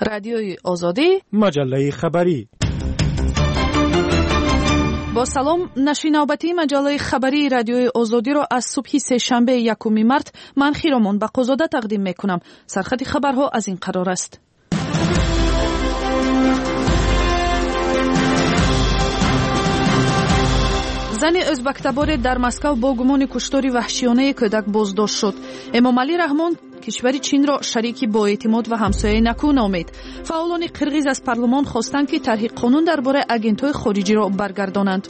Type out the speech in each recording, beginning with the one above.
رادیوی آزادی، مجله خبری. با سلام، نشر نوبتی مجله خبری رادیوی آزادی را از صبح سه‌شنبه 1 مارس من خیرمان بقوزاده تقدیم میکنم. سرخط خبرها از این قرار است. زن ازبک‌تبار در مسکو با گمان کشتار وحشیانه کودک بازداشت شد. امامعلی رحمان کشور چین را شریک با اعتماد و همسایه نکو نامید. فعالان قرغیز از پارلمان خواستند که طرح قانون درباره آژانس‌های خارجی را برگردانند.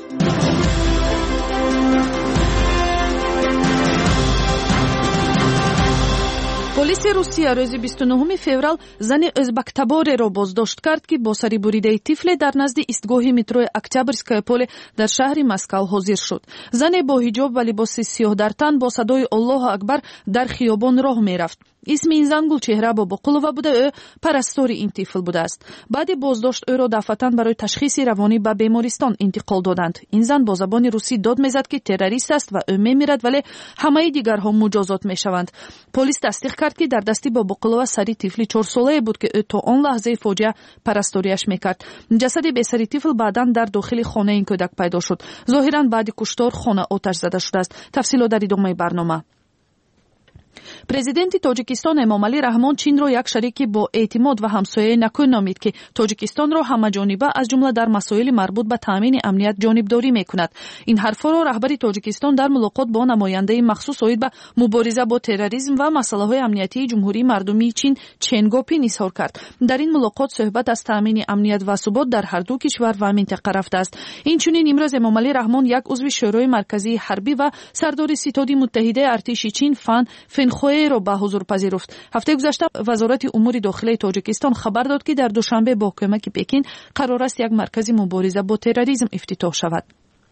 پلیس روسیه روز 29 فوریه زن ازبک‌تبار را بازداشت کرد که با سری بریده طفل در نزد ایستگاه مترو اکتبرسکای پل در شهر مسکو حاضر شد. زن با حجاب و لباس سیاه در تن با صدای الله اکبر در خیابان راه می‌رفت. اسم این زن گلچهره بابقلووا بوده. او پرستار این طفل بوده است. بعد بازداشت او را دفعتاً برای تشخیص روانی به بیمارستان انتقال دادند. این زن با زبان روسی داد میزد که تروریست است و او میمیرد، ولی همه دیگرها مجازات میشوند. پلیس تصدیق کرد که در دستی بابقلووا سری طفلی 4 ساله بود که او تا آن لحظه فاجعه پرستاریش میکرد. جسد بسری طفل بعداً در داخل خانه این کودک پیدا شد. ظاهراً بعد کشتار خانه آتش زده شده است. تفصیلات در ادامه برنامه. پرزیدنت تاجیکستان امامعلی رحمان چین را یک شریک با اعتماد و همسایه نکو نامید که تاجیکستان را همه‌جانبه از جمله در مسائل مربوط به تامین امنیت جانبداری میکند. این حرفا را رهبر تاجیکستان در ملاقات با نماینده مخصوص عاید به مبارزه با تروریسم و مسائل امنیتی جمهوری مردمی چین چن گوپین اظهار کرد. در این ملاقات صحبت از تامین امنیت و ثبات در هر دو کشور و منطقه رفته است. اینچنین امروز امامعلی رحمان یک عضو شورای مرکزی حربی و سردار ستاد متحده ارتش چین فنخوی را به حضور پذیرفت. هفته گذشته وزارت امور داخلی تاجیکستان خبر داد که در دوشنبه با کمک پکین قرار است یک مرکز مبارزه با تروریسم افتتاح شود.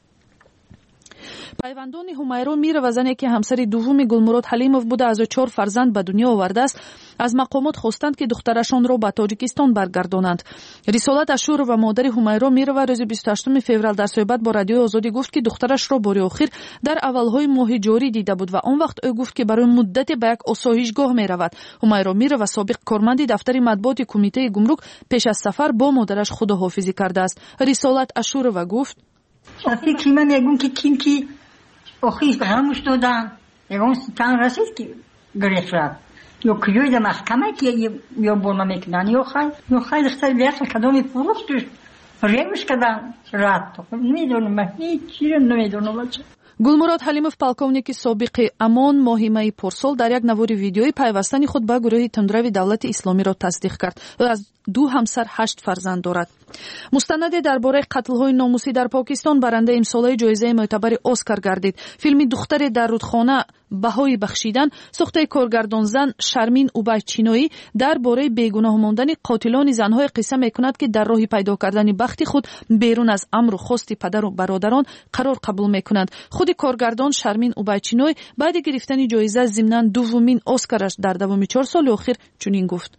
پیوندان همیرا میر و زنی که همسر دوم گلمراد حلیموف بوده از 4 فرزند به دنیا آورده است، از مقامات خواستند که دخترشان را به تاجیکستان برگردانند. رسالت اشور و مادر همیرا میر و روز 28 فوریه در صحبت با رادیو آزادی گفت که دخترش را بار آخر در اولهای ماه جاری دیده بود و آن وقت او گفت که برای مدت به یک آسایشگاه می رود. همیرا میر و سابق کارمند دفتر مطبوعات کمیته گمرک پیش از سفر با مادرش خداحافظی کرده است. رسالت اشور و گفت فکر من میگم که کی آخیش غمش دادن اون ستان رسید که گرفت رفت یا کیوی در محکمه که یا برما میکنن یا خیلی دختر بیاخل کدامی فروختش ریمش کدن رفت. نمیدونم، من هیچ چیزی نمیدونم بچه. گلمراد حلیموف полковник سابق امون ماهی پارسال در یک نوار ویدیویی پیوستن خود به گروه تندروی دولت اسلامی را تصدیق کرد. او از 2 همسر 8 فرزند دارد. مستند درباره قتل‌های ناموسی در پاکستان برنده امسال جایزه معتبر اسکار گردید. فیلم دختر در رودخانه بهای بخشیدن ساخته کارگردان زن شرمین اوبایچینویی درباره بیگناه ماندن قاتلان زن‌های قصه می‌کند که در راه پیدا کردن بخت خود بیرون از امر و خواست پدر و برادران قرار قبول می‌کنند. خود کارگردان شرمین اوبایچینویی بعد گرفتن جایزه ضمناً دومین اسکارش در دوام 4 سال اخیر چنین گفت: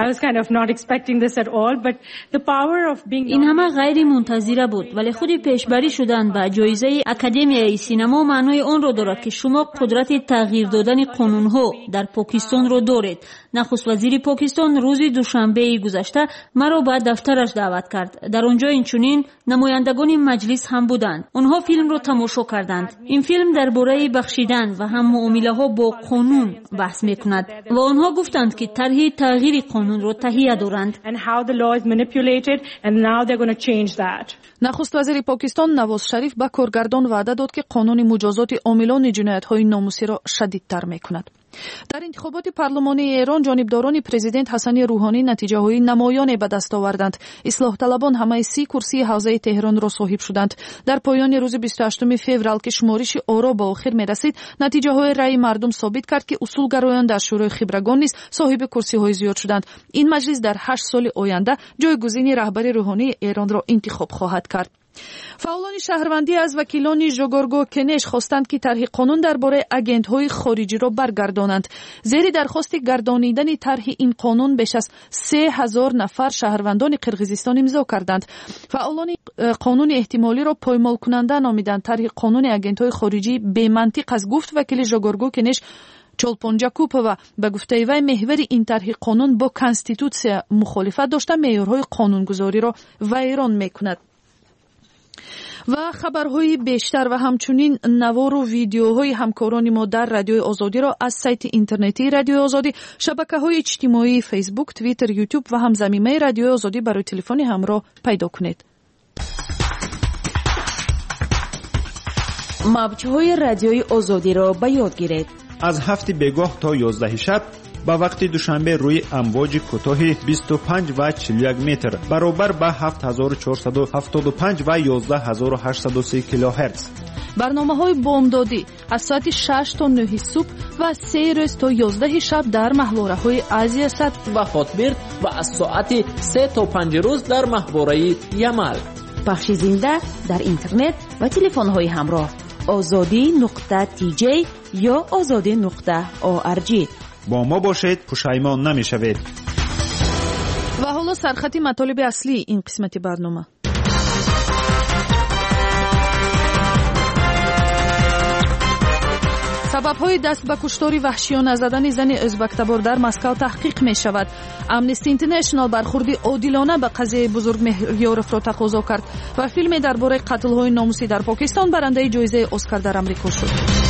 این همه غیر منتظره بود، ولی خودی پیشبری شدن به جایزه اکادمیای سینما معنای آن را دارد که شما قدرت تغییر دادن قانونها در پاکستان را دارید. نخست وزیر پاکستان روز دوشنبه گذشته مرا به دفترش دعوت کرد. در آنجا اینچنین نمایندگان مجلس هم بودند. آنها فیلم را تماشا کردند. این فیلم درباره بخشیدن و هم معامله ها با قانون بحث میکند و آنها گفتند که طرح تغییر قانون را تهیه دارند. نخست وزیر پاکستان نواز شریف به کارگردان وعده داد که قانون مجازات عاملان جنایت‌های ناموسی را شدیدتر میکند. در انتخابات پارلمانی ایران جانبداران پرزیدنت حسن روحانی نتیجه‌های نمایانی به دست آوردند. اصلاح طلبان همه 30 کرسی حوزه تهران را صاحب شدند. در پایان روز 28 فوریه که شمارش آرا به آخر می‌رسید، نتیجه‌های رأی مردم ثابت کرد که اصولگرایان در شورای خبرگان نیز صاحب کرسی‌های زیاد شدند. این مجلس در 8 سال آینده جایگزین رهبر روحانی ایران را انتخاب خواهد کرد. فعالان شهروندی از وکیلان ژگورگو کنش خواستند که طرح قانون درباره آژانس‌های خارجی را برگردانند. زیر درخواست گردانیدن طرح این قانون بیش از 3000 نفر شهروندان قرغیزستان امضا کردند. فعالان قانون احتمالی را پایمال کننده نامیدند. طرح قانون آژانس‌های خارجی بی منطق است، گفت وکیل ژگورگو کنش чолпон ҷакупова ба гуфтаи вай меҳвари ин тарҳи қонун бо конститутсия мухолифат дошта меъёрҳои қонунгузориро вайрон мекунад. ва хабарҳои бештар ва ҳамчунин навору видеоҳои ҳамкорони мо дар радиои озодиро аз сайти интернетии радиои озодӣ, шабакаҳои иҷтимоии фейсбук, твиттер, ютуб ва ҳамзаминаи радиои озодӣ барои телефони ҳамроҳ пайдо кунед. мавҷҳои радиои озодиро ба ёд гиред. аз 7 бегоҳ то 11 шаб ба вақти душанбе рӯи амвоҷи кӯтоҳи 25 ва 41 метр баробар ба 7475 ва 11830 килоҳерц. барномаҳои бомдодӣ аз соати 6 то 9 субҳ ва 3 рӯз то 11 шаб дар маҳвораҳои Азия Сад ва Хотбирд ва аз соати 3 то 5 рӯз дар маҳвораи Ямал. пахши зинда дар интернет ва телефонҳои ҳамроҳ ozodi.tj ё ozodi.org. با ما باشید، پشیمان نمی‌شوید. و حالا سرخط مطالب اصلی این قسمت برنامه. سبب‌های دست به کشتار وحشیانه زدن زن ازبک‌تبار در مسکو تحقیق می‌شود. امنستی اینترنشنال برخوردی عادلانه به قضیه بزرگ مهریارف را تقاضا کرد و فیلم درباره قتل‌های ناموسی در پاکستان برنده جایزه اسکار در آمریکا شد.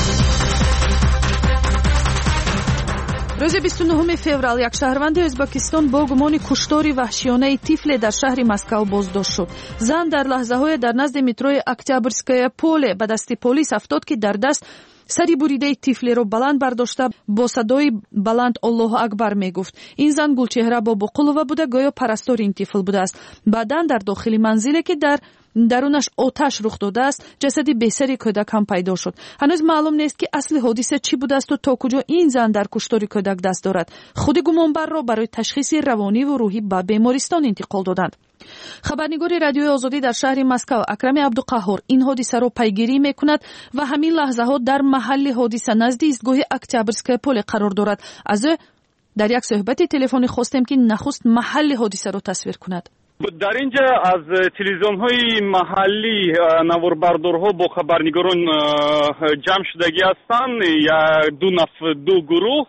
روز 29 فوریه یک شهروند ازبکستان با گمان کشتار وحشیانه طفل در شهر مسکو بازداشت شد. زن در لحظه‌های در نزد متروی اکتبرسکای پول به دست پلیس افتاد که در دست سری بریده طفل را بلند برداشته با صدای بلند الله اکبر میگفت. این زن گلچهره بابقلووا بوده، گویا پرستار این طفل بوده است. بعداً در داخل منزلی که در درونش آتش رخ داده است، جسد بیسری کودک هم پیدا شد. هنوز معلوم نیست که اصل حادثه چی بوده است و تا کجا این زن در کشتار کودک دست دارد. خود گمانبر را برای تشخیص روانی و روحی به بیمارستان انتقال دادند. خبرنگار رادیوی آزادی در شهر مسکو اکرم عبدالقهار این حادثه را پیگیری میکند و همین لحظه ها در محل حادثه نزد ایستگاه اکتبرسکای پل قرار دارد. از او در یک صحبت تلفنی خواستیم که نخست محل حادثه را تصویر کند. در اینجا از تلویزیون‌های محلی نواربردارها با خبرنگاران جمع شدگی هستند. یا دو گروه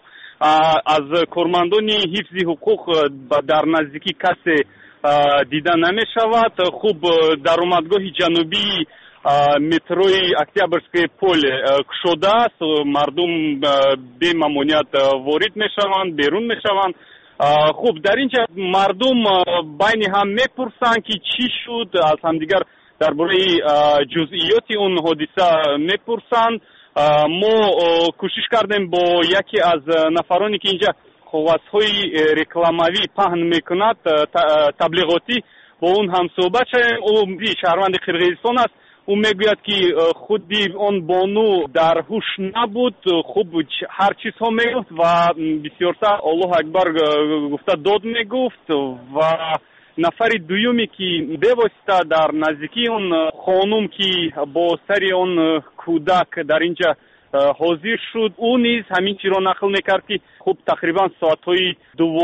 از کارمندان حفظ حقوق در نزدیکی کسی دیده نمی شود. خوب در اومدگاه جنوبی متروی اکتبرسکای پل کشوده است. مردم به ممنوعیت وارد می شوند، بیرون می شوند. خوب در اینجا مردم بین هم میپرسند که چی شد، از همدیگر درباره جزئیات اون حادثه میپرسند. ما کوشش کردیم با یکی از نفرانی که اینجا کاغذهای رکلاموی پهن میکند، تبلیغاتی، با اون هم صحبت شدیم. او شهروند قرقیزستان است. او میگوید که خودی اون بانو در هوش نبود، خوب هر چیز ها میگفت و بسیار سر الله اکبر گفته داد میگفت. و نفر دومی که بواسطه در نزدیکی اون خانم که با سری اون کودک در اینجا حاضر شد، او نیز همین چی را نقل میکرد که خوب تقریبا ساعتهای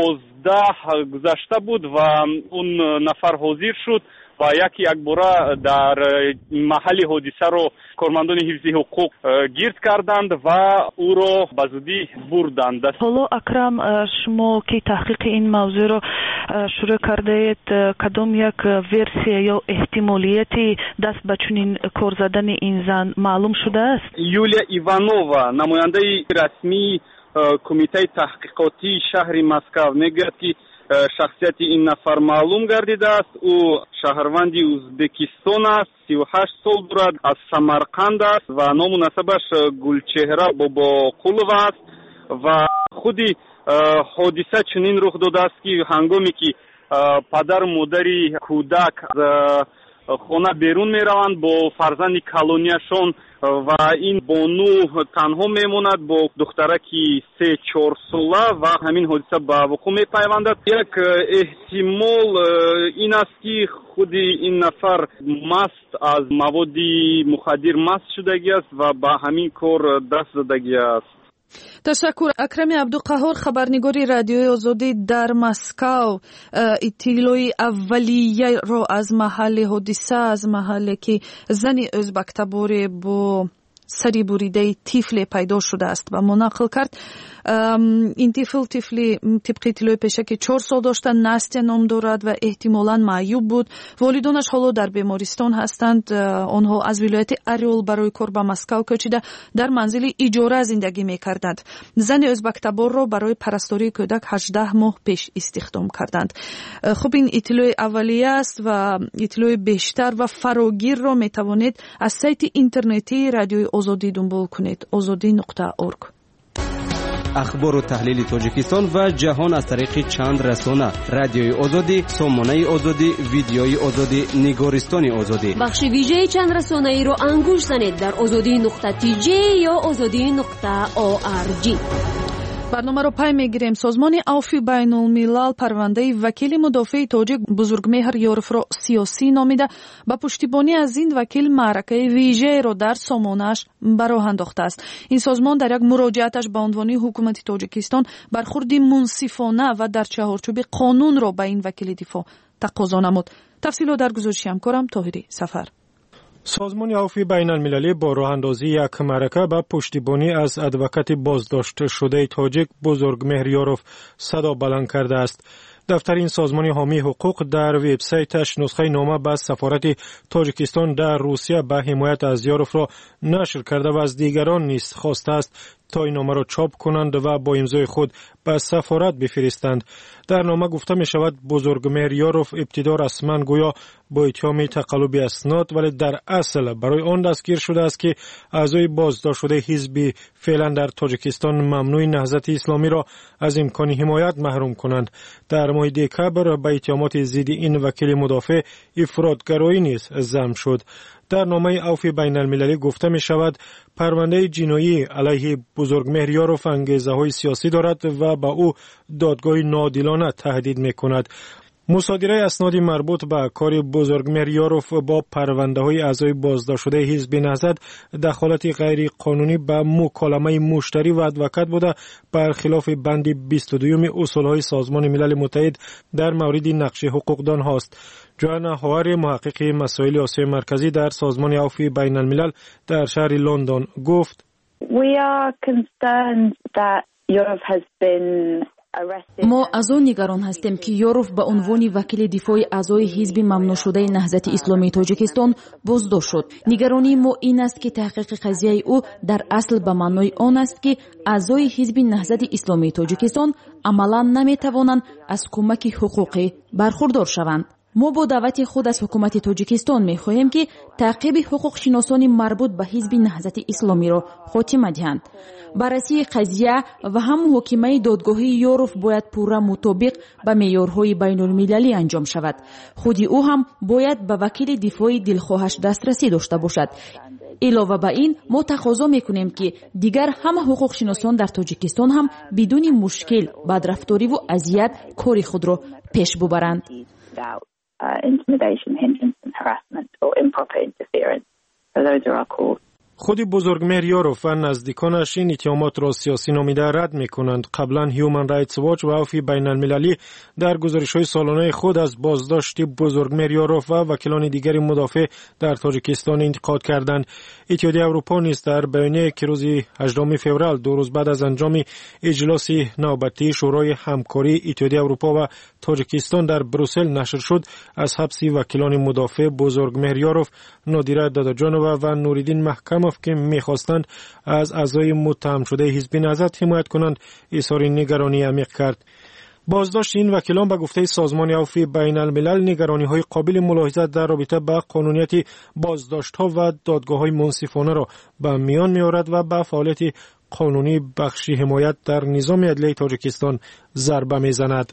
12 گذشته بود و اون نفر حاضر شد و یک باره در محل حادثه رو کارمندان حفظ حقوق گرد کردند و او را به زودی بردند. حالا اکرم، شما که تحقیق این موضوع رو شروع کرده اید، کدام یک ورسیه یا احتمالیتی دست به چنین کار زدن این زن معلوم شده است؟ یولیا ایوانووا، نماینده رسمی کمیته تحقیقاتی شهر مسکو میگوید که شخصیت این نفر معلوم گردیده است. او شهروند ازبکستان است، 38 سال دارد، از سمرقند است و نام و نسبش گلچهره بابقلووا است و خودی حادثه چنین رخ داده است که هنگامی که پدر و مادر کودک از خانه بیرون می روند با فرزند کالونیشان و این بانو تنها میموند با دخترکی 3-4 ساله و همین حادثه به وقوع می پیوندد. یک احتمال این است که خود این نفر مست از مواد مخدر مست شدگی است و به همین کار دست زدگی است. تشکر. اکرم عبدالقهار، خبرنگاری رادیوی آزادی در مسکو، اطلاعی اولیه را از محل حادثه، از محلی که زنی ازبک‌تبار با سری بریده طفل پیدا شده است و منقل کرد. این طفلی طبق اطلاع پیشه که 4 سال داشته، ناستیا نام دارد و احتمالاً معیوب بود. والدانش حالا در بیمارستان هستند. آنها از ولایت اریول برای کار به مسکو کوچیده در منزل اجاره زندگی می‌کردند. زن ازبک تبار را برای پرستاری کودک 18 ماه پیش استخدام کردند. خب این اطلاع اولیه است و اطلاع بیشتر و فراگیر را می‌توانید از سایت اینترنتی رادیوی آزادی دنبال کنید. azadi.org. اخبار و تحلیل تاجیکستان و جهان از طریق چند رسانه: رادیوی آزادی، سامانه آزادی، ویدیوی آزادی، نگارستان آزادی. بخش ویژه چند رسانه ای رو انگوش زنید در azadi.tj یا azadi.org. برنامه رو پای میگیریم. سازمان عفو بین الملل پرونده وکیل مدافع تاجیک بزرگمهر یوروف را سیاسی نامیده. با پشتیبانی از این وکیل معرکه ویژه را در سامانه‌اش براه انداخته است. این سازمان در یک مراجعتش به عنوان حکومت تاجیکستان برخوردی منصفانه و در چهارچوب قانون را به این وکیل دفاع تقاضا نمود. تفصیلات در گزارش همکارم طاهری سفر. سازمان عفو بین المللی با راه اندازی یک معرکه به پشتیبانی از ادوکات بازداشت شده تاجیک بزرگمهر یوروف صدا بلند کرده است. دفتر این سازمان حامی حقوق در وبسایتش نسخه نامه به سفارت تاجیکستان در روسیه به حمایت از یوروف را نشر کرده و از دیگران نیز خواسته است تا این نامه را چاپ کنند و با امضای خود به سفارت بفرستند. در نامه گفته می شود بزرگمهر یوروف ابتدا رسما گویا با اتهام تقلب اسناد، ولی در اصل برای آن دستگیر شده است که اعضای بازداشت شده حزب فعلا در تاجیکستان ممنوع نهضت اسلامی را از امکان حمایت محروم کنند. در ماه دکبر به اتهامات ضد این وکیل مدافع افراط‌گرایی نیز ضم شد. در نامه عفو بین المللی گفته می شود پرونده جنایی علیه بزرگمهر یوروف انگیزه‌های سیاسی دارد و با او دادگاه ناعادلانه تهدید می کند. مصادره اسناد مربوط به کار بزرگمهر یوروف با پرونده‌های اعضای بازداشت شده حزب نهضت دخالت غیر قانونی به مکالمه مشتری و ادوکات بوده، برخلاف بند 22 اصولهای سازمان ملل متحد در مورد نقش حقوقدان هاست. جوانا هواری، محقق مسائل آسیای مرکزی در سازمان عفو بین الملل در شهر لندن گفت: We are concerned that Yourov has been ما از آن نگران هستیم که یوروف به عنوان وکیل دفاع اعضای حزب ممنوع شده نهضت اسلامی تاجیکستان بازداشت شد. نگرانی ما این است که تحقیق قضیه او در اصل به معنای آن است که اعضای حزب نهضت اسلامی تاجیکستان عملا نمیتوانند از کمک حقوقی برخوردار شوند. ما با دعوت خود از حکومت تاجیکستان می‌خواهیم که تعقیب حقوق شناسان مربوط به حزب نهضت اسلامی را خاتمه دهند. بررسی قضیه و هم محاکمه دادگاهی یوروف باید پورا مطابق به معیارهای بین‌المللی انجام شود. خود او هم باید به وکیل دفاع دلخواهش دسترسی داشته باشد. علاوه بر این ما تقاضا می‌کنیم که دیگر همه حقوق شناسان در تاجیکستان هم بدون مشکل بدرفتاری و اذیت کار خود را پیش ببرند. Intimidation, hindrance and harassment or improper interference. So those are our calls. خود بزرگمهر یوروف و نزدیکانش این اتهامات را سیاسی نامیده رد می‌کنند. قبلا هیومن رایتس واچ و عفو بین المللی در گزارش‌های سالانه خود از بازداشت بزرگمهر یوروف و وکیلان دیگر مدافع در تاجیکستان انتقاد کردند. اتحادیه اروپا نیز در بیانیه‌ای که روز 18 فوریه 2 روز بعد از انجام اجلاس نوبتی شورای همکاری اتحادیه اروپا و تاجیکستان در بروسل نشر شد، از حبس وکیلان مدافع بزرگمهر یوروف، نادیره داداجانووا و نوریدین محکموف که می‌خواستند از اعضای متهم شده حزب نهضت حمایت کنند اظهار نگرانی عمیق کرد. بازداشت این وکیلان به گفته سازمان عفو بین الملل نگرانی‌های قابل ملاحظه در رابطه با قانونیت بازداشت‌ها و دادگاه‌های منصفانه را به میان می‌آورد و به فعالیت قانونی بخش حمایت در نظام عدلی تاجیکستان ضربه می‌زند.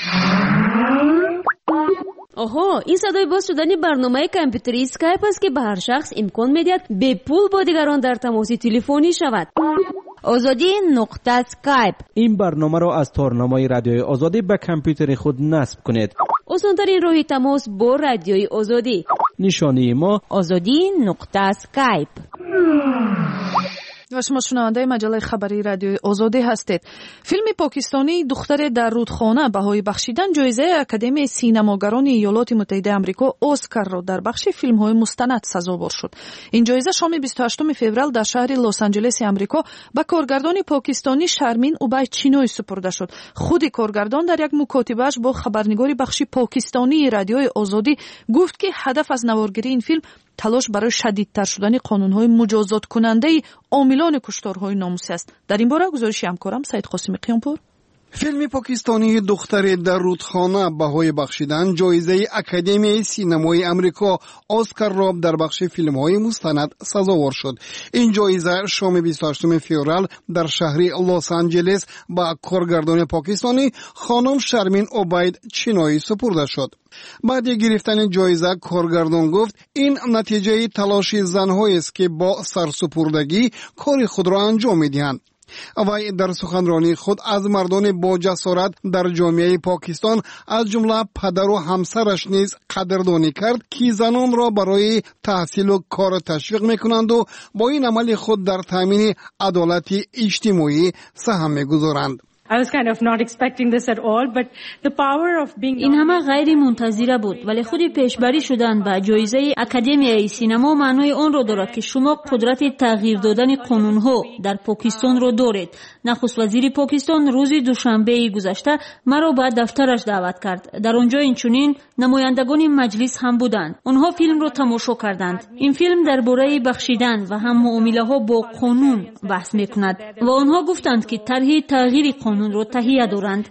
آها، این صدای باز شدن برنامه کامپیوتری اسکایپ است که به هر شخص امکان می‌دهد به پول با دیگران در تماس تلفنی شود. azadi.skype. این برنامه را از تارنمای رادیوی آزادی به کامپیوتر خود نصب کنید. آسان‌ترین راه تماس با رادیوی آزادی. نشانی ما azadi.skype. و شما شنونده مجله خبری رادیوی آزادی هستید. فیلم پاکستانی دختر در رودخانه بهای بخشیدن جایزه اکادمی سینماگران ایالات متحده آمریکا اسکار را در بخش فیلم‌های مستند سزاوار شد. این جایزه شام 28 فوریه در شهر لس آنجلس آمریکا به کارگردان پاکستانی شرمین اوبای چینوی سپرده شد. خود کارگردان در یک مکاتبه‌اش با خبرنگار بخش پاکستانی رادیوی آزادی گفت که هدف از نوارگیری این فیلم تلاش برای شدیدتر شدن قانون‌های مجازات کننده عاملان کشتارهای ناموسی است. در این باره گزارش همکارم سعید قاسمی قیامپور. فیلم پاکستانی دختر در رودخانه بهای بخشیدن جایزه اکادمی سینمای آمریکا اسکار را در بخش فیلم‌های مستند سزاوار شد. این جایزه شام 28 فوریه در شهر لس آنجلس با کارگردان پاکستانی خانم شرمین اوباید چینوی سپرده شد. بعد گرفتن جایزه کارگردان گفت این نتیجه تلاش زن‌هایی است که با سرسپردگی کار خود را انجام می‌دهند. وی در سخنرانی خود از مردان با جسارت در جامعه پاکستان از جمله پدر و همسرش نیز قدردانی کرد که زنان را برای تحصیل و کار تشویق میکنند و با این عمل خود در تامین عدالت اجتماعی سهم میگذارند. این همه غیر منتظره بود، ولی خود پیشبری شدن به جایزه اکادمی سینما معنای آن را دارد که شما قدرت تغییر دادن قانون‌ها در پاکستان را دارید. نخست وزیر پاکستان روز دوشنبه گذشته مرا به دفترش دعوت کرد. در آنجا اینچنین نمایندگان مجلس هم بودند. آنها فیلم را تماشا کردند. این فیلم درباره بخشیدن و هم معامله‌ها با قانون بحث می‌کند و آنها گفتند که طرح تغییر قانون رو تهیه دارند.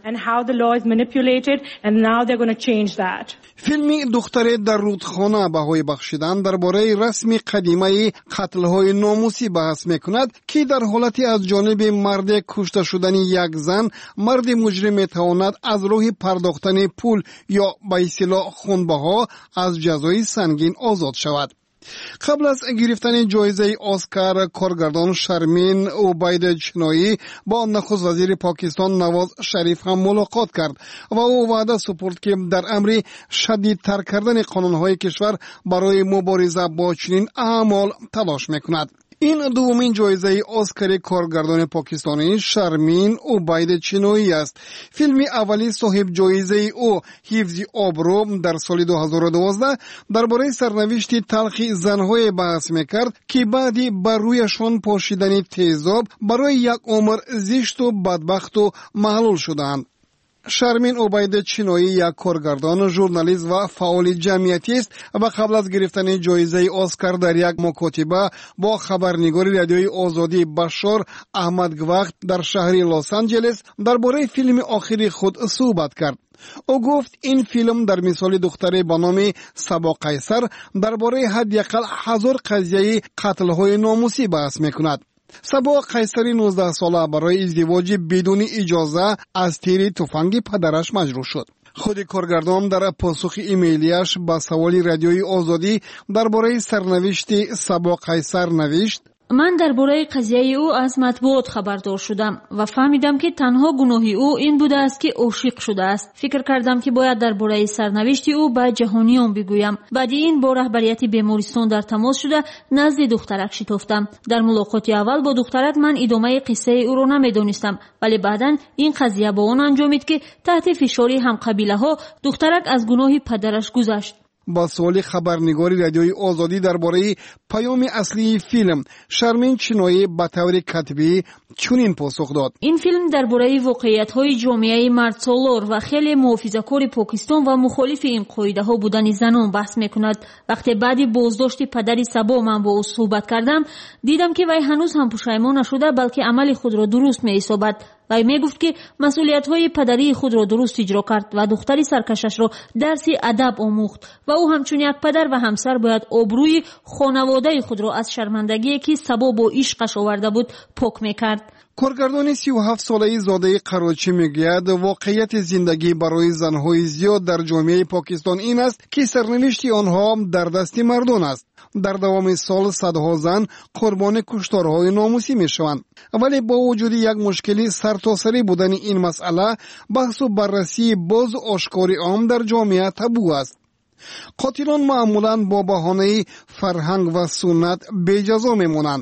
فیلم دختر در رودخانه بهای بخشیدن درباره رسم قدیمی قتل‌های ناموسی بحث می‌کند که در حالتی از جانب مرد کشته شدن یک زن مرد مجرم می‌تواند از راه پرداختن پول یا به اصطلاح خونبها از جزای سنگین آزاد شود. قبل از گرفتن جایزه اسکار کارگردان شرمین اوباید چینوی با نخست وزیر پاکستان نواز شریف هم ملاقات کرد و او وعده سپرد که در امر شدیدتر کردن قانون‌های کشور برای مبارزه با چنین اعمال تلاش می‌کند. این دومین جایزه اسکار کارگردان پاکستانی شرمین اوباید چینوی است. فیلم اولی صاحب جایزه او حفظ آبرو در سال 2012 درباره سرنوشت تلخ زن‌های بحث می‌کرد که بعدی بر رویشان پاشیدن تیزاب برای یک عمر زشت و بدبخت و معلول شدند. شرمین اوباید چینوی یک کارگردان، ژورنالیست و فعال جمعیتی است و قبل از گرفتن جایزه اسکار در یک مکاتبه با خبرنگار رادیوی آزادی بشار احمد گوخت در شهر لس آنجلس درباره فیلم آخری خود صحبت کرد. او گفت این فیلم در مثال دختری به نام سبا قیصر درباره حداقل 1000 قضیه قتل‌های ناموسی بحث می‌کند. سبا قیصری 19 ساله برای ازدواج بدون اجازه از تیر تفنگ پدرش مجروح شد. خود کارگردان در پاسخ ایمیلیش به سوال رادیوی آزادی درباره سرنوشت سبا قیصر نوشت: من درباره قضیه او از مطبوعات خبردار شدم و فهمیدم که تنها گناهی او این بوده است که عاشق شده است. فکر کردم که باید درباره سرنوشت او به جهانیان بگویم. بعد این با رهبریت بیمارستان در تماس شده نزد دخترک شتافتم. در ملاقات اول با دخترک من ادامه قصه او را نمیدانستم، ولی بعداً این قضیه با آن انجامید که تحت فشار همقبیله ها دخترک از گناه پدرش گذشت. با سوال خبرنگاری رادیوی آزادی درباره پیام اصلی فیلم، شرمین چینوی به طور کتبی چنین پاسخ داد: این فیلم درباره واقعیت‌های جامعه مردسالار و خیلی محافظه‌کار پاکستان و مخالف این قاعده‌ها بودن زنان بحث می‌کند. وقتی بعدی بازداشت پدری سبا من با او صحبت کردم، دیدم که وی هنوز هم پشیمان نشده بلکه عمل خود را درست می‌حسابد. وی میگفت که مسئولیت‌های پدری خود را درست اجرا کرد و دختری سرکشش را درس ادب آموخت و او همچون یک پدر و همسر باید آبروی خانواده خود را از شرمندگی که سبا با عشقش آورده بود پاک میکرد. کارگردان 37 ساله زاده قراچی میگوید واقعیت زندگی برای زنهای زیاد در جامعه پاکستان این است که سرنوشت آنها در دست مردان است. در دوام سال صدها زن قربان کشتارهای ناموسی میشوند، ولی با وجود یک مشکلی سرتاسری بودن این مسئله، بحث و بررسی باز آشکاری عام در جامعه تابو است. قاتلان معمولاً با بهانه فرهنگ و سنت بی جزا میمونند.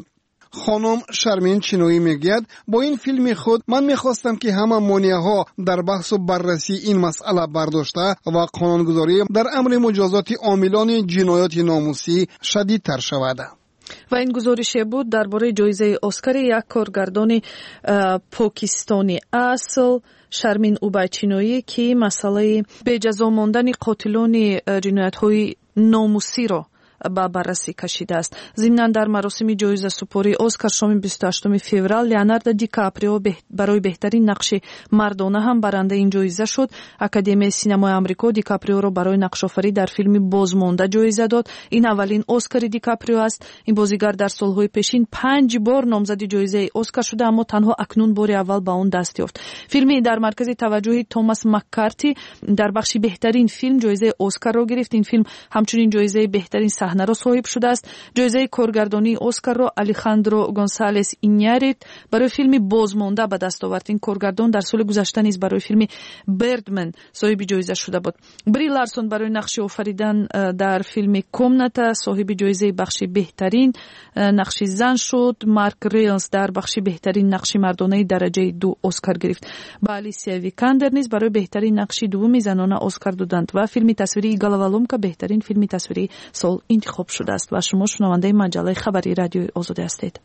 خانم شرمین چینویی میگوید با این فیلم خود من میخواستم که همه مانعها در بحث و بررسی این مسئله برداشته و قانونگذاری در امر مجازات عاملان جنایات ناموسی شدیدتر شود. و این گزارش بود درباره جایزه اسکار یک کارگردان پاکستانی اصل شرمین اوبایچینویی که مسئله به جزا ماندن قاتلان جنایت‌های ناموسی را با بررسی کشیده است. ضمناً در مراسم جایزه سپاری اسکار شام 28 فوریه لیوناردو دی کاپریو برای بهترین نقش مردانه هم برنده این جایزه شد. اکادمی سینمای آمریکا دی کاپریو را برای نقش آفرینی در فیلم بازمانده جایزه داد. این اولین اسکار دی کاپریو است. این بازیگر در سالهای پیشین 5 بار نامزد جایزه اسکار شده اما تنها اکنون بار اول به آن دست یافت. فیلمی در مرکز توجه توماس مککارتی در بخش بهترین فیلم جایزه اسکار را گرفت. این فیلم همچنین جایزه بهترین صحنه را صاحب شده است. جایزه کارگردانی اسکار را الیخاندرو گونسالس اینیاریت برای فیلم بازمانده به دست آورد. این کارگردان در سال گذشته نیز برای فیلم بردمن صاحب جایزه شده بود. بری لارسون برای نقش آفریدن در فیلم کومنتا صاحب جایزه بخش بهترین نقش زن شد. مارک ریلز در بخش بهترین نقش مردانه درجه 2 اسکار گرفت. با الیسیا ویکاندر نیز برای بهترین نقش دوم زنانه اسکار دادند و فیلم تصویری گالوالومکا بهترین فیلم تصویری سال انتخاب شده است. و شما شنونده مجله خبری رادیوی آزادی هستید.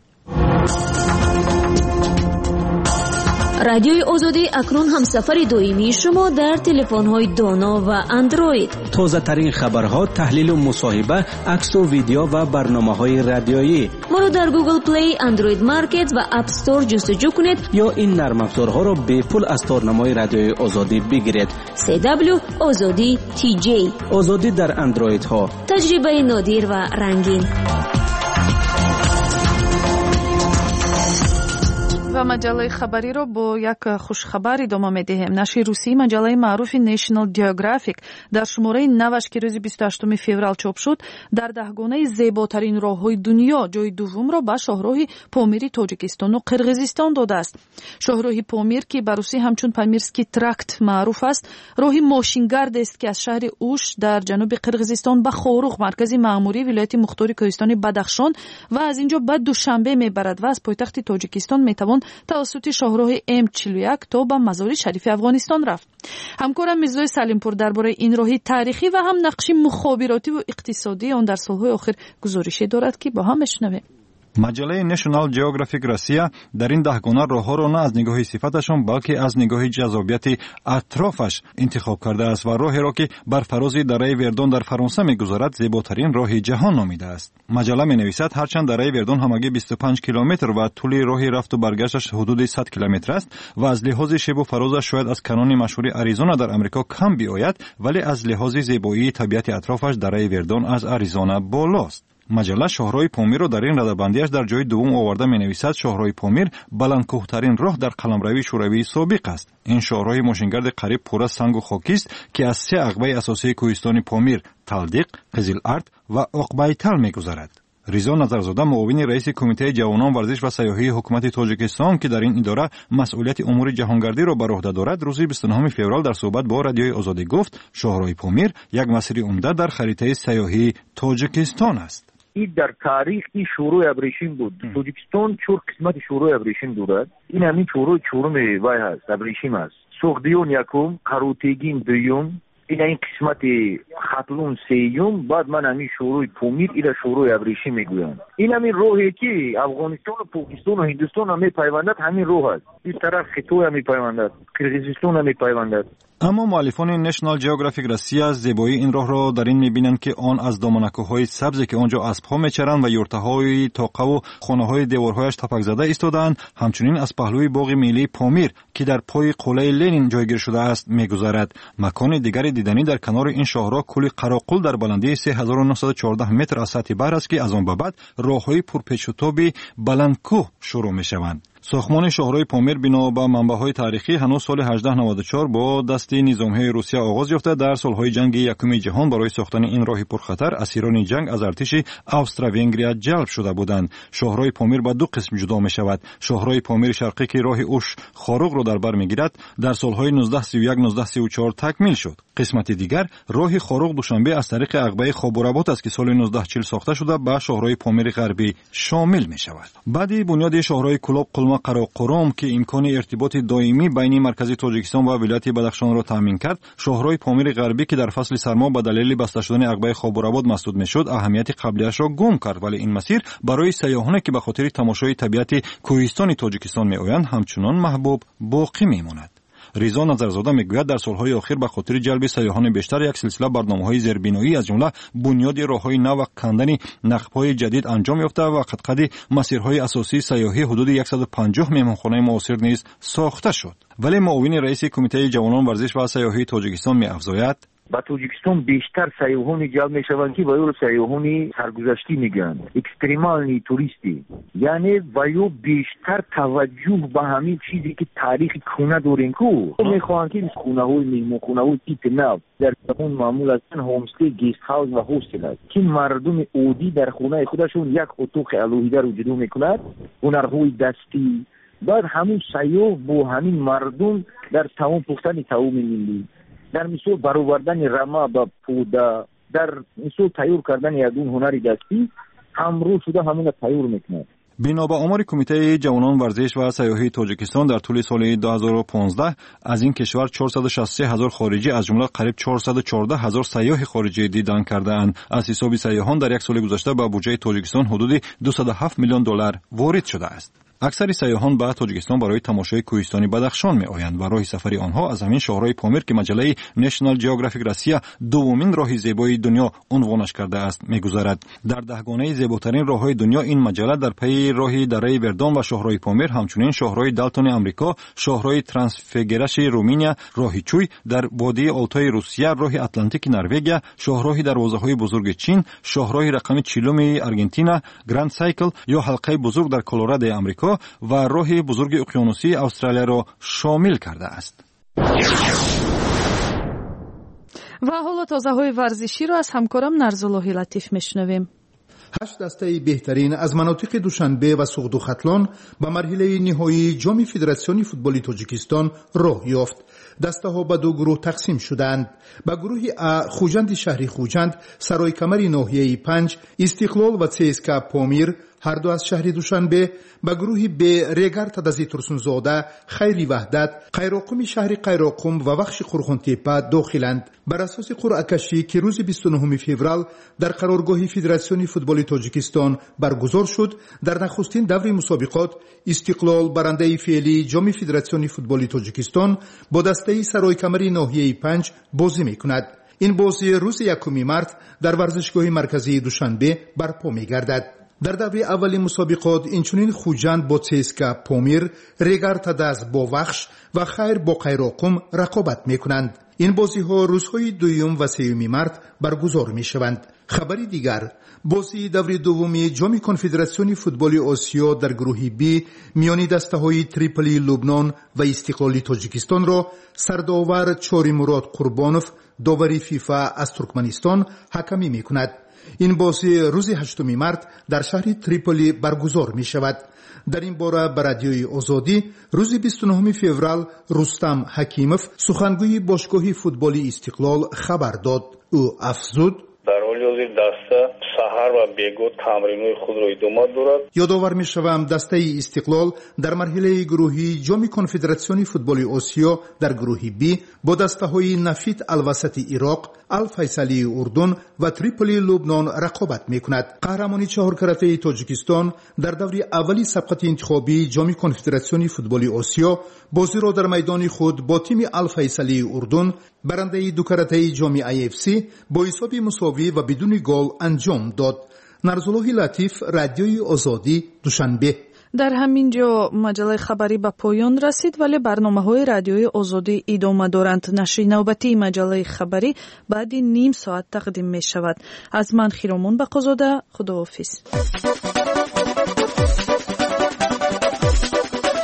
رادیوی آزادی اکنون هم سفر دائمی شما در تلفن‌های دانا و اندروید. تازه ترین خبرها، تحلیل و مصاحبه، عکس و ویدیو و برنامه‌های رادیویی. ما رو در گوگل پلی، اندروید مارکت و اپ استور جستجو کنید یا این نرم افزارها را به پول از تارنمای رادیوی آزادی بگیرید. CW آزادی TJ. آزادی در اندروید ها. تجربه نادر و رنگین. و مجله خبری را با یک خوش خبر ادامه می‌دهیم. نشر روسی مجله معروف نیشنال جیوگرافیک در شماره 90 که روز 28 فوریه چاپ شد در 10 گانه زیباترین راه‌های دنیا جای دوم را به شاهراه پامیر تاجیکستان و قرقیزستان داده است. شاهراه پامیر که به روسی همچون پامیرسکی تراکت معروف است، راهی ماشینگرد است که از شهر اوش در جنوب قرقیزستان به خوروغ مرکز مأموری ولایت مختار کوهستان بدخشان و از اینجا به دوشنبه میبرد و از پایتخت تاجیکستان میتوان توسط شاهراه M41 تا به مزار شریف افغانستان رفت. همکارم میرزای سلیمپور درباره این راه تاریخی و هم نقش مخابراتی و اقتصادی آن در سالهای آخر گزارشی دارد که با هم بشنویم. مجله نشنال جیوگرافیک روسیه در این 10 گانه راه‌ها را نه از نگاه صفتشان بلکه از نگاه جذابیت اطرافش انتخاب کرده است و راهی را که بر فراز دره وردون در فرانسه می‌گذرد زیباترین راه جهان نامیده است. مجله می‌نویسد هرچند دره وردون همگی 25 کیلومتر و طول راه رفت و برگشتش حدود 100 کیلومتر است و از لحاظ شیب و فرازش شاید از کانون مشهور آریزونا در آمریکا کم بیاید، ولی از لحاظ زیبایی طبیعت اطرافش دره وردون از آریزونا بالاست. مجله شاهراه پامیر را در این رده‌بندیش در جای دوم آورده می‌نویسد شاهراه پامیر بلندکوه‌ترین راه در قلمروی شوروی سابق است. این شاهراه ماشینگرد قریب پر از سنگ و خاکی است که از 3 عقبه اساسی کوهستان پامیر، تلدیق، قزل ارد و عقبه‌تل می‌گذرد. ریزا نظرزاده معاون رئیس کمیته جوانان ورزش و سیاحی حکومت تاجیکستان که در این اداره مسئولیت امور جهانگردی را بر عهده دارد روز 29 فوریه در صحبت با رادیوی آزادی گفت شاهراه پامیر یک مسیر عمده در خریطه سیاحی تاجیکستان است. این در تاریخ این شروع ابریشم بود. تاجیکستان 4 قسمت شروع ابریشم دارد. این همین شروع چهارم وای هست، ابریشم است. سوخدیون یکم، قروتگین دوم، این قسمت خطلون سیوم، بعد من همین شروع پامیر ایرا شروع ابریشم میگویم. این همین راهی که افغانستان و پاکستان و هندوستان هم میپیوندد، همین راه است. این طرف خطوی هم میپیوندد، قرقیزستان هم میپیوندد. اما مؤلفان نشنال جیوگرافیک روسیه از زیبایی این راه را در این می‌بینند که آن از دامنکوهای سبزی که آنجا اسب‌ها می‌چرند و یورته‌های تاقه و خانه‌های دیوارهایش تپک زده ایستاده‌اند، همچنین از پهلوی باغ ملی پامیر که در پای قلعه لنین جایگیر شده است می‌گذرد. مکان دیگری دیدنی در کنار این شاهراه کولی قراقل در بلندی 3914 متر از سطح بحر است که از آن به بعد راه‌های پرپیچ و تاب بلندکوه شروع می‌شوند. ساختمان شاهراه پامیر بنا به منبع‌های تاریخی هنوز سال 1894 با دست نظامی روسیه آغاز یافته. در سالهای جنگ یکم جهان برای ساختن این راه پرخطر اسیران جنگ از ارتش استرو-ونگریا جلب شده بودند. شاهراه پامیر به دو قسم جدا می شود. شاهراه پامیر شرقی که راه اوش خاروق را در بر میگیرد در سالهای 1931-1934 تکمیل شد. قسمت دیگر راه خاروق دوشنبه از طریق عقبه خوابوراباد است که سال 1940 ساخته شده به شاهراه پامیر غربی شامل می شود. بعد بنیاد شاهراه کلاب قلمه قراقرم که امکان ارتباط دائمی بین مرکز تاجیکستان و ولایت بدخشان را تامین کرد، شاهراه پامیر غربی که در فصل سرما به دلیل بسته شدن عقبه خوابوراباد مسدود میشد اهمیت قبلیش را گم کرد، ولی این مسیر برای سیاحانی که به خاطر تماشای طبیعت کوهستان تاجیکستان میآیند همچنان محبوب باقی میماند. ریزا نظرزاده میگوید در سالهای اخیر به خاطر جلب سیاحان بیشتر یک سلسله برنامه‌های زیربنایی از جمله بنیاد راه‌های نو و کندن نقب‌های جدید انجام یافته و قد مسیرهای اساسی سیاحی حدود 150 مهمانخانه معاصر نیز ساخته شد. ولی معاون رئیس کمیته جوانان ورزش و سیاحی تاجیکستان می‌افزاید با تاجیکستان بیشتر سیاحان جلب میشوند که باید سیاحان سرگذشتی میگن، اکستریمال توریستی، یعنی باید بیشتر توجه به همین چیزی که تاریخ خونه دارین کو میخوان که خونه‌های مهمانخانه‌های تیپ نو در اون معمول هستن هومستی، گیست هاوس و هاستل است که مردم عادی در خونه خودشون یک اتاق الوهیده رو جدا میکنند، هنرهای دستی، بعد همون سیاح با همین مردم در تمام پختن تمام ملی، در مثال برآوردن رمه با پوده، در مثال تیار کردن یادون هنری دستی همراه شده همون تیار میکنه. بنا به آمار کمیته جوانان ورزش و سیاحی تاجیکستان در طول سال 2015 از این کشور 463,000 خارجی از جمله قریب 414,000 سیاح خارجی دیدن کرده اند. از حساب سیاحان در یک سال گذشته به بودجه تاجیکستان حدود 207 میلیون دلار وارد شده است. اکثر سیاحان به تاجیکستان برای تماشای کوهستان بدخشان می آیند و راه سفر آنها از همین شاهراه پامیر که مجله نشنال جیوگرافیک روسیه دومین راه زیبای دنیا عنوانش کرده است میگذارد. در دهگانه زیباترین راههای دنیا این مجله در پی راه دره وردان و شاهراه پامیر، همچنین شاهراه دالتون آمریکا، شاهراه ترانسفیگرش رومانیا، راه چوی در وادی آلتای روسیه، راه اتلانتیک نروژ، شاهراه دروازه‌های بزرگ چین، شاهراه رقم 40 آرژانتین، گراند سایکل یا حلقه بزرگ در کلرادو آمریکا و راه بزرگ اقیانوسی استرالیا را شامل کرده است. و حالا تازه‌های ورزشی را از همکارم نرزاللهی لطیف میشنویم. 8 دسته بهترین از مناطق دوشنبه و سوخت و ختلان به مرحله نهایی جام فدراسیون فوتبال تاجیکستان راه یافت. دسته ها به دو گروه تقسیم شدند. به گروه ا خوجند شهری خوجند، سرای کمر ناحیه 5، استقلال و CSKA پامیر هر دو از شهر دوشنبه، به گروه ب ریگر تدزی ترسونزاده، خیری وحدت، قیراقم شهر قیراقم و بخش قرخانتیپه داخلند. بر اساس قرعه کشی که روز 29 فوریه در قرارگاه فدراسیون فوتبال تاجیکستان برگزار شد، در نخستین دور مسابقات استقلال برنده فعلی جام فدراسیون فوتبال تاجیکستان با دسته سرای کمر ناحیه 5 بازی میکند. این بازی روز 1 مارس در ورزشگاه مرکزی دوشنبه برپا میگردد. در دور اول مسابقات اینچنین خوجند با CSKA پامیر، ریگر تدز با وخش و خیر با قیراقم رقابت میکنند. این بازی ها روزهای 2 و 3 مارس برگزار می شوند. خبری دیگر، بازی دور دومی جام کنفدراسیون فوتبال آسیا در گروه بی میان دسته های تریپلی لبنان و استقلال تاجیکستان را سرداور چاری مراد قربانوف داوری فیفا از ترکمنستان حکمی می کند. این بازی روز 8 مارس در شهر تریپولی برگزار می شود. در این باره به رادیوی آزادی روز 29 فوریه رستم حکیموف سخنگوی باشگاه فوتبالی استقلال خبر داد. او افزود در حالی دسته سحر و بیگو تمرین‌های خود را ادامه دارد. یادآور می‌شوم دسته استقلال در مرحله گروهی جام کنفدراسیون فوتبال آسیا در گروه بی با دسته‌های نفیت الوسط عراق، الفیصلی اردن و تریپولی لبنان رقابت می‌کند. قهرمانی 4 کرته تاجیکستان در دوره اولی سبقت انتخابی جام کنفدراسیون فوتبال آسیا بازی را در میدان خود با تیم الفیصلی اردن برنده 2 کرته جام IFC با حساب مساوی و بدون گل انجام داد. نرزاللهی لطیف، رادیوی آزادی، دوشنبه. در همین جا مجله خبری به پایان رسید، ولی برنامه‌های رادیوی آزادی ادامه دارند. نشر نوبتی مجله خبری بعد نیم ساعت تقدیم می شود. از من خیرامون بقازاده، خداحافظ.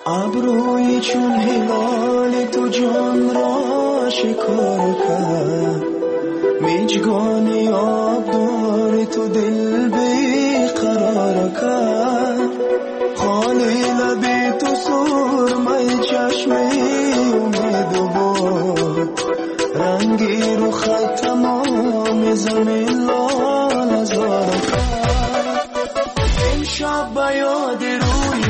ابروی چون هلال تو جان را شکار کرد میجگانی آبدار تو دل بیقرار کرد خالی لبی تو سرمه چشمی امید بود رنگی رو خط تمام زمین لال زار کرد این شب به یاد روی